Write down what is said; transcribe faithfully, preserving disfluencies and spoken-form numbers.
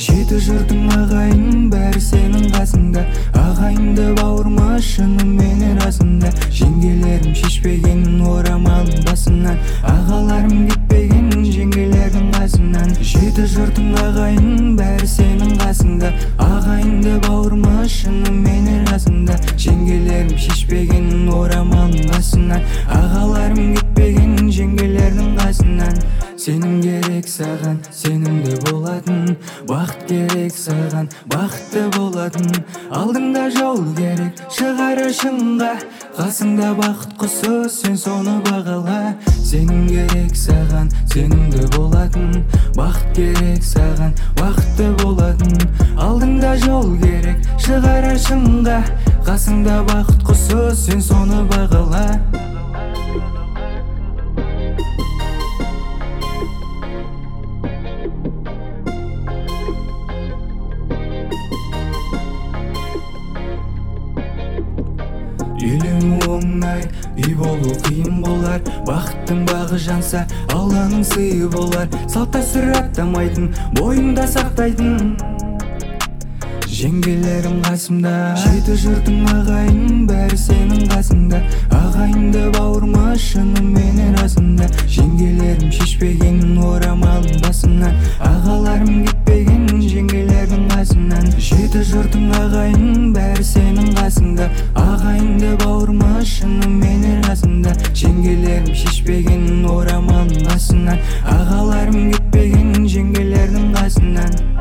жеті жұртың ағайын бәрі сенің қасыңда. Ағайынды бауырма шынымен расында. Жеңгелерім шешпеген орамалын басынан. Ағаларым кетпеген жеңгелердің қасынан. Жеті жұртың ағайын бәрі сенің қасыңда. Ағайынды бауырма шынымен расында. Жеңгелерім шешпеген орамалын басынан. Ағаларым кетпеген жеңгелердің қасынан. Сенім керек саған, сенімді болатын. Бақыт керек саған, бақытты болатын. Алдыңда жол керек, шығар шыңға. Қасыңда бақыт құсы, сен соны бағала. Сенім керек саған, сенімді болатын. Бақыт керек саған, бақытты болатын. Алдыңда жол керек, шығар шыңға. Қасыңда бақыт құсы, сен соны бағала. Үйлену оңай, үй болу қиын болар. Бақыттың бағы жанса, Алланың сыйы болар. Салт дәстүр аттамайтын, бойыңда сақтайтын. Жеңгелерім қасымда, жеті жұртың ағайын бәрі сенің қасыңда. Ағайынды бауырма шынымен расында. Жеңгелерім шешпеген орамалын басынан. Ағаларым кетпеген жеңгелердің қасынан. Жеті жұртың ағайын бәрі сенің қасыңда. Ағайынды бауырма шынымен расында. Жеңгелерім шешпеген орамалын басынан. Ағаларым кетпеген жеңгелердің қасынан.